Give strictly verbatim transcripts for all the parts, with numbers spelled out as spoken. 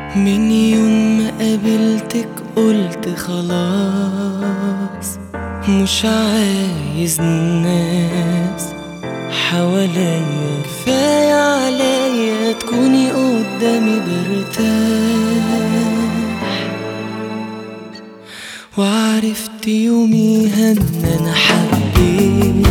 من يوم ما قابلتك قلت خلاص مش عايز ناس حواليا، كفاية عليا تكوني قدامي برتاح. وعرفت يوميها ان انا حبيت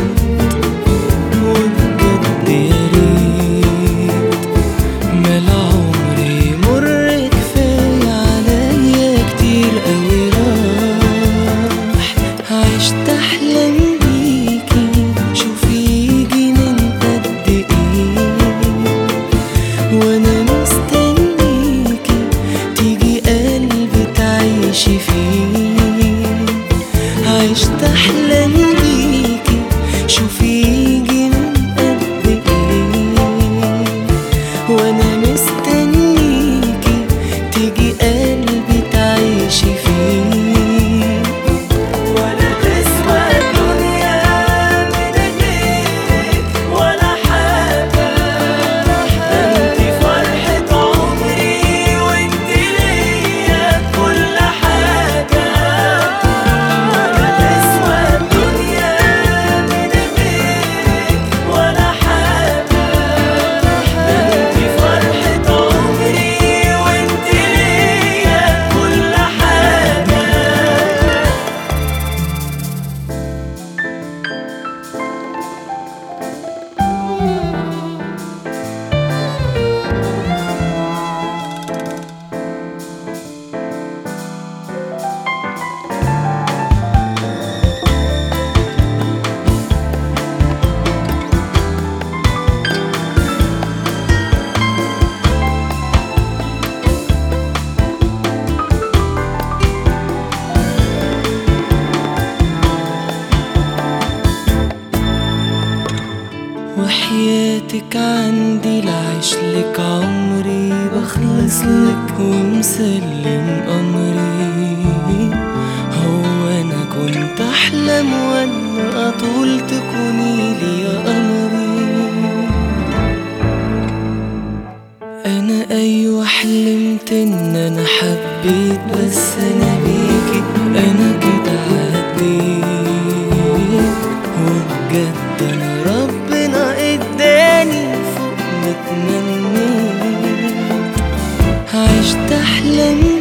وبجد يا ريت مال عمري مر، كفاية عليا كتير قوي راح. عشت احلام بيكي شوفي يجي من قد ايه، وانا مستنيكي تيجي قلبي تعيشي فيه. عشت احلام بيكي شوفي يجي من قد ايه، وانا مستنيكي تيجي قلبي تعيشي فيه. ولا تسوى الدنيا من غيرك ولا حاجة، انتي فرحة عمري وانتي ليا كل حاجة. ولا تسوى الدنيا من غيرك ولا حاجة، انتي فرحة عمري وانتي ليا كل حاجة. وحياتك عندي لعيشلك عمري، بخلصلك ومسلم أمري. هو أنا كنت أحلم وأنا أطول تكوني يا قمري. أنا أيوة حلمت إن أنا حبيت، بس أنا بيكي أنا كده عديت. وبجد أنا ربنا اداني فوق ما اتمنيت. عشت احلام